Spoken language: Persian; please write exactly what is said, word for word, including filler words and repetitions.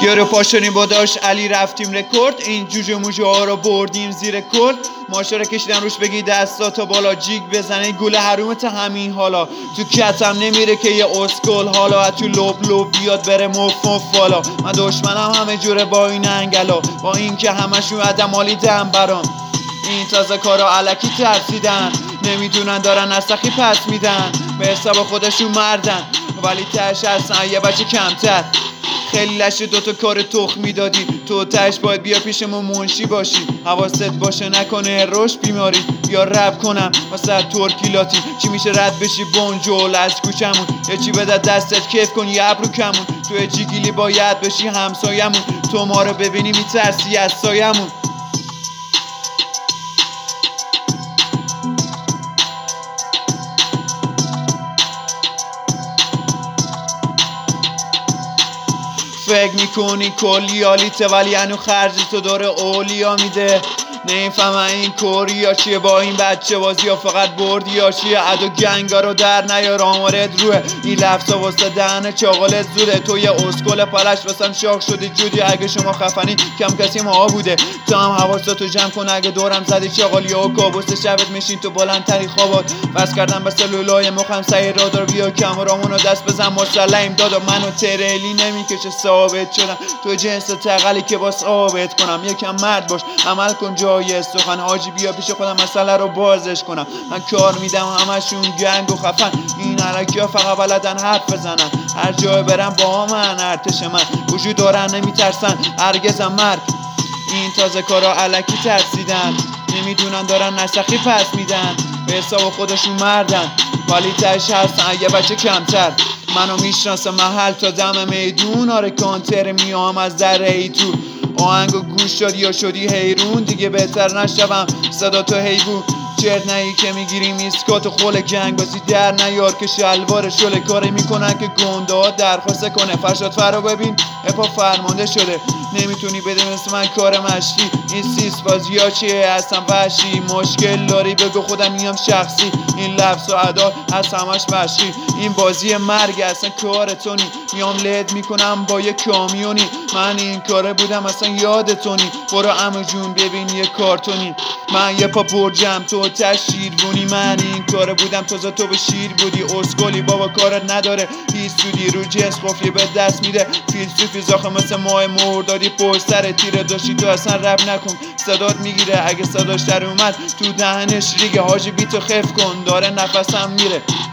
یارو پاشونیم با داشت علی رفتیم رکورد، این جوجه موجه ها رو بردیم زیر کل. ماشا رو کشیدم روش بگی دستاتو بالا، جیگ بزنه گل حرومت همین حالا. تو کتم نمیره که یه اسکل حالا، تو لب لب بیاد بره مف مف بالا. من دشمنم همه جوره با این انگلا، با این که همشون عدمالی دم برام. این تازه کارا علکی ترسیدن، نمیدونن دارن از سخی پس میدن، به حساب خودشون مردن ولی تش هستن یه بچه کمتر. خیلی لشه دوتا کار تخمی دادی، تو تش باید بیا پیشمون منشی باشی. حواست باشه نکنه روش بیماری، بیا رب کنم واسه ترکیلاتی. چی میشه رد بشی بونجول از کوچمون، یه چی بده دستت کیف کن یه ابرو کمون. تو جیگیلی باید بشی همسایمون، تو ما رو ببینی میترسی از سایمون. فکر میکنی کلی حالیته ولی هنو خرجی تو داره اولیا میده. نمیفهمم این کوریا چیه با این بچه بازی ها، فقط بردی ها چیه. عدو گنگا رو در نیار آمارت روه، این لفظا واسه دهن چاقالت زوده. تو یه اسکل پلش واسم شاخ شدی جودی، اگه شما خفنی کم کسی ما بوده. تو هم حواستو جمع کن اگه دورم زدی چاقالی ها و کابوس شبت میشین تو بلندتری خوابات. بس کردم به سلولای مخم سعی را دار، بیا کامرامونو دست بزن مسلم دادا. منو تریلی نمیکشه ثابت شدم، تو جنس تقلی که با ثابت کنم. یکم مرد باش عمل کن جای سخن، حاجی بیا پیش خودم مسئله رو بازش کنم. من کار میدم همشون گنگ و خفن، این علکی ها فقط بلدن حرف بزنن. هر جای برم با من ارتش من وجود دارن، نمیترسن هرگزم مرگ. این تازه کارا علکی ترسیدن، نمیدونن دارن نسخی پس میدن، به حساب خودشون مردن ولی تش هستن یه بچه کمتر. منو میشناسه محل تا دم میدون، آره کانتر میام از در ای تو. آهنگو گوش شد یا شدی حیرون، دیگه بهتر نشوم صدا تو حیبون. چرت نهی که میگیری میسکات و خول جنگ بازی در نیار که شلوار شله. کاری میکنن که گنده ها درخواست کنه، فرشاد فرا ببین اپا فرمانده شده. نمیتونی بده مثل من کار مشتی، این سیس بازی ها چیه هستم وحشی. مشکل داری بگو خودم میام شخصی، این لفظ و ادا از همش مشکی. این بازی مرگ اصلا کار تونی، میام لد میکنم با یه کامیونی. من این کاره بودم اصلا یادتونی، برو عمو جون ببین یه کارتونی. من یه پا برجم تو تش شیرگونی، من این کاره بودم تازه تو به شیر بودی. اسکولی بابا کارت نداره هیچ سودی، رو جنس قفلی به دست میده فیلسوفی زاخه مثل ماه مردادی. پشت سر تیره داشتی تو اصلا رب نکن، صدات میگیره اگه صداش در اومد تو دهنش ریگه. حاجی بی تو خف کن داره نفسم میره.